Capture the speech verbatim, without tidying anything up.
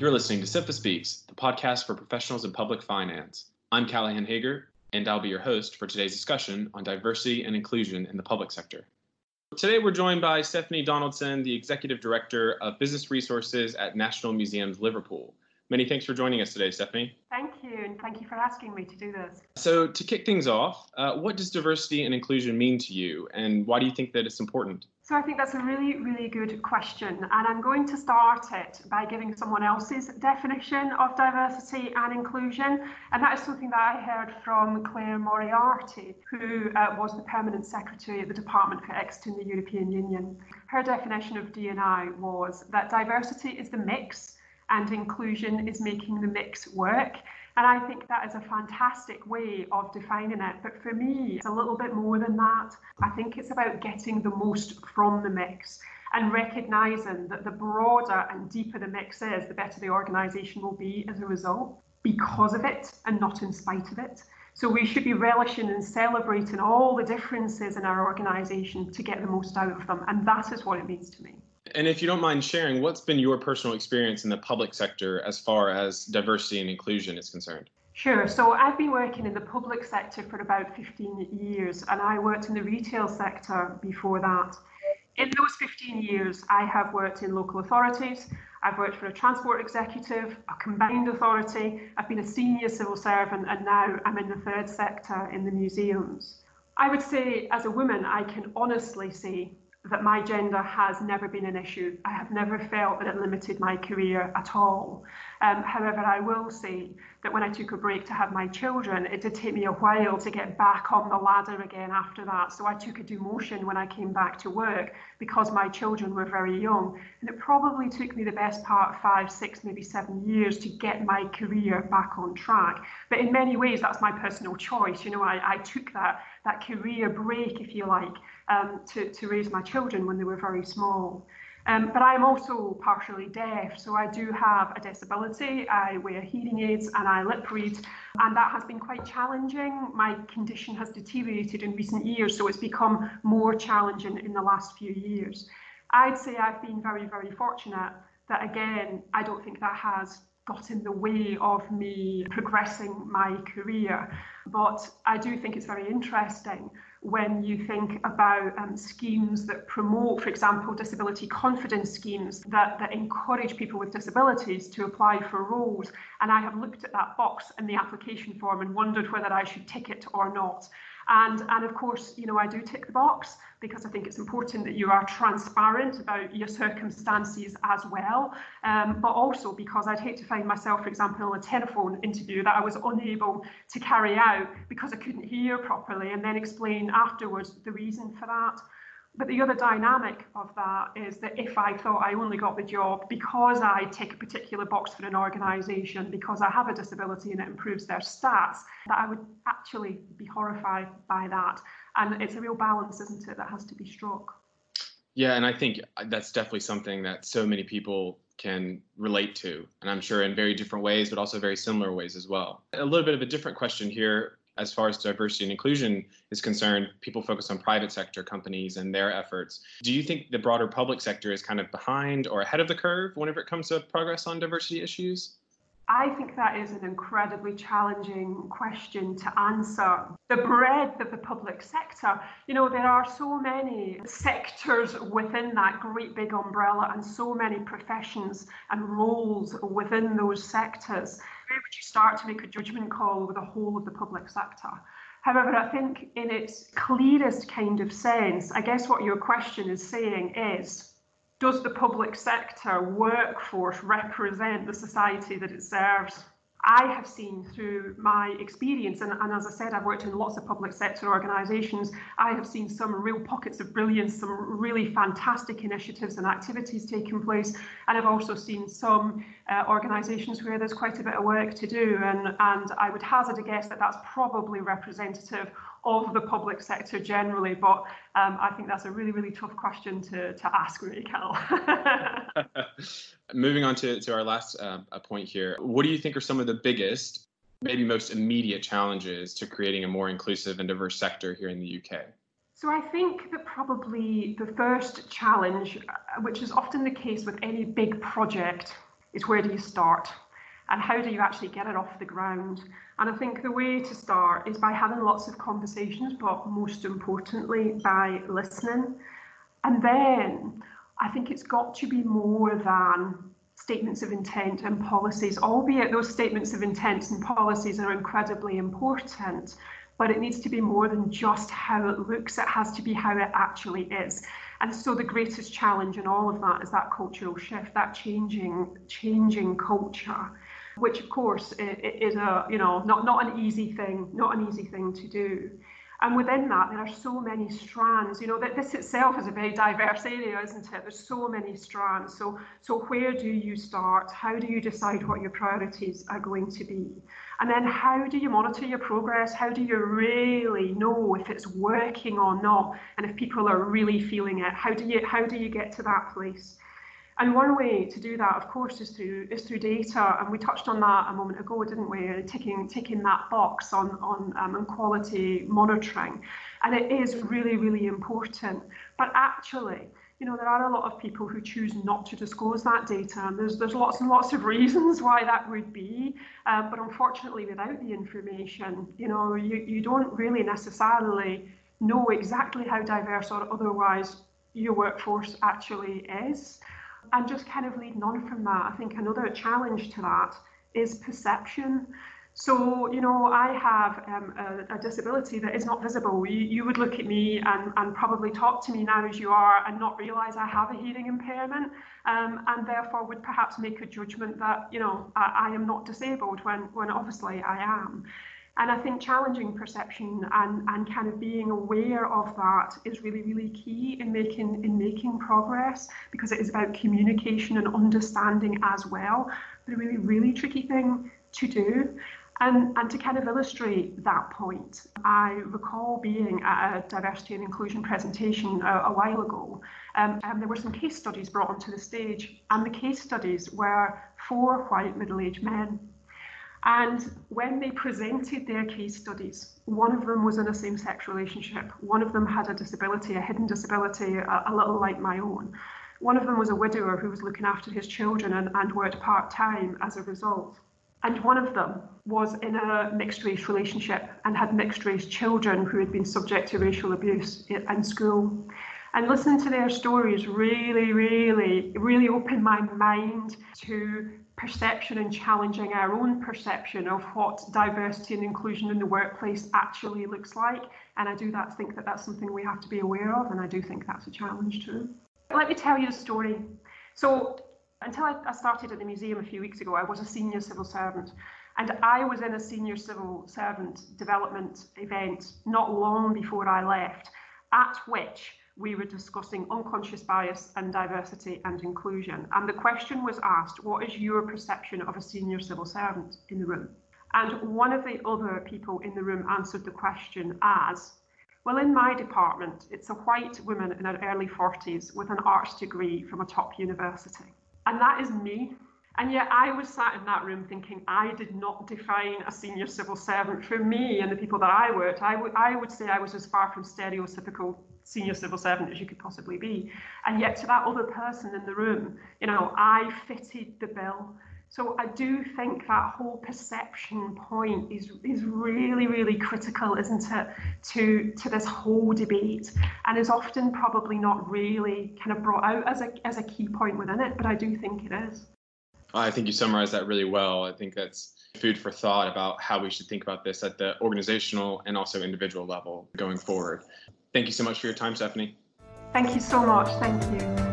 You're listening to SIPFA Speaks, the podcast for professionals in public finance. I'm Callahan Hager, and I'll be your host for today's discussion on diversity and inclusion in the public sector. Today, we're joined by Stephanie Donaldson, the Executive Director of Business Resources at National Museums Liverpool. Many thanks for joining us today, Stephanie. Thank you, and thank you for asking me to do this. So to kick things off, uh, what does diversity and inclusion mean to you, and why do you think that it's important? So I think that's a really, really good question, and I'm going to start it by giving someone else's definition of diversity and inclusion, and that is something that I heard from Claire Moriarty, who uh, was the Permanent Secretary at the Department for Exit in the European Union. Her definition of D and I was that diversity is the mix, and inclusion is making the mix work. And I think that is a fantastic way of defining it. But for me, it's a little bit more than that. I think it's about getting the most from the mix and recognising that the broader and deeper the mix is, the better the organisation will be as a result, because of it and not in spite of it. So we should be relishing and celebrating all the differences in our organisation to get the most out of them. And that is what it means to me. And if you don't mind sharing, what's been your personal experience in the public sector as far as diversity and inclusion is concerned? Sure. So I've been working in the public sector for about fifteen years, and I worked in the retail sector before that. In those fifteen years, I have worked in local authorities. I've worked for a transport executive, a combined authority. I've been a senior civil servant, and now I'm in the third sector in the museums. I would say, as a woman, I can honestly say that my gender has never been an issue. I have never felt that it limited my career at all. Um, however, I will say that when I took a break to have my children, it did take me a while to get back on the ladder again after that. So I took a demotion when I came back to work because my children were very young. And it probably took me the best part of five, six, maybe seven years to get my career back on track. But in many ways, that's my personal choice. You know, I, I took that, that career break, if you like, um, to, to raise my children when they were very small. Um, but I'm also partially deaf, so I do have a disability. I wear hearing aids and I lip read, and that has been quite challenging. My condition has deteriorated in recent years, so it's become more challenging in the last few years. I'd say I've been very, very fortunate that, again, I don't think that has got in the way of me progressing my career. But I do think it's very interesting when you think about um, schemes that promote, for example, disability confidence schemes that, that encourage people with disabilities to apply for roles. And I have looked at that box in the application form and wondered whether I should tick it or not. And, and of course, you know, I do tick the box because I think it's important that you are transparent about your circumstances as well. Um, but also because I'd hate to find myself, for example, in a telephone interview that I was unable to carry out because I couldn't hear properly, and then explain afterwards the reason for that. But the other dynamic of that is that if I thought I only got the job because I tick a particular box for an organisation, because I have a disability and it improves their stats, that I would actually be horrified by that. And it's a real balance, isn't it, that has to be struck. Yeah, and I think that's definitely something that so many people can relate to, and I'm sure in very different ways, but also very similar ways as well. A little bit of a different question here. As far as diversity and inclusion is concerned, people focus on private sector companies and their efforts. Do you think the broader public sector is kind of behind or ahead of the curve whenever it comes to progress on diversity issues? I think that is an incredibly challenging question to answer. The breadth of the public sector, you know, there are so many sectors within that great big umbrella and so many professions and roles within those sectors. Where would you start to make a judgment call over the whole of the public sector? However, I think in its clearest kind of sense, I guess what your question is saying is, does the public sector workforce represent the society that it serves? I have seen through my experience, and, and as I said, I've worked in lots of public sector organisations, I have seen some real pockets of brilliance, some really fantastic initiatives and activities taking place, and I've also seen some uh, organisations where there's quite a bit of work to do, and, and I would hazard a guess that that's probably representative of the public sector generally, but um, I think that's a really, really tough question to, to ask, really, Cal. Moving on to, to our last uh, point here, what do you think are some of the biggest, maybe most immediate challenges to creating a more inclusive and diverse sector here in the U K? So I think that probably the first challenge, which is often the case with any big project, is where do you start? And how do you actually get it off the ground? And I think the way to start is by having lots of conversations, but most importantly, by listening. And then I think it's got to be more than statements of intent and policies, albeit those statements of intent and policies are incredibly important, but it needs to be more than just how it looks. It has to be how it actually is. And so the greatest challenge in all of that is that cultural shift, that changing, changing culture, which of course is a, you know, not, not an easy thing, not an easy thing to do. And within that, there are so many strands. You know, that this itself is a very diverse area, isn't it? There's so many strands. So, so where do you start? How do you decide what your priorities are going to be? And then how do you monitor your progress? How do you really know if it's working or not? And if people are really feeling it, how do you how do you get to that place? And one way to do that, of course, is through is through data, and we touched on that a moment ago, didn't we? Ticking ticking that box on on um, on quality monitoring, and it is really really important. But actually, you know, there are a lot of people who choose not to disclose that data, and there's there's lots and lots of reasons why that would be. Um, but unfortunately, without the information, you know, you you don't really necessarily know exactly how diverse or otherwise your workforce actually is. And just kind of leading on from that, I think another challenge to that is perception. So, you know, I have um, a, a disability that is not visible. You, you would look at me and, and probably talk to me now as you are and not realise I have a hearing impairment, um, and therefore would perhaps make a judgment that, you know, I, I am not disabled when, when obviously I am. And I think challenging perception and, and kind of being aware of that is really, really key in making in making progress, because it is about communication and understanding as well. But a really, really tricky thing to do. And, and to kind of illustrate that point, I recall being at a diversity and inclusion presentation a, a while ago, um, and there were some case studies brought onto the stage, and the case studies were four white middle-aged men. And when they presented their case studies, one of them was in a same-sex relationship. One of them had a disability, a hidden disability, a, a little like my own. One of them was a widower who was looking after his children and, and worked part-time as a result. And one of them was in a mixed-race relationship and had mixed-race children who had been subject to racial abuse in school. And listening to their stories really, really, really opened my mind to perception and challenging our own perception of what diversity and inclusion in the workplace actually looks like. And I do that, think that that's something we have to be aware of, and I do think that's a challenge too. Let me tell you a story. So until I, I started at the museum a few weeks ago, I was a senior civil servant. And I was in a senior civil servant development event not long before I left, at which we were discussing unconscious bias and diversity and inclusion. And the question was asked, what is your perception of a senior civil servant in the room? And one of the other people in the room answered the question as, well, in my department, it's a white woman in her early forties with an arts degree from a top university. And that is me. And yet I was sat in that room thinking I did not define a senior civil servant. For me and the people that I worked, I would I would say I was as far from stereotypical senior civil servant as you could possibly be. And yet to that other person in the room, you know, I fitted the bill. So I do think that whole perception point is is really, really critical, isn't it, to, to this whole debate, and is often probably not really kind of brought out as a as a key point within it, but I do think it is. I think you summarized that really well. I think that's food for thought about how we should think about this at the organizational and also individual level going forward. Thank you so much for your time, Stephanie. Thank you so much. Thank you.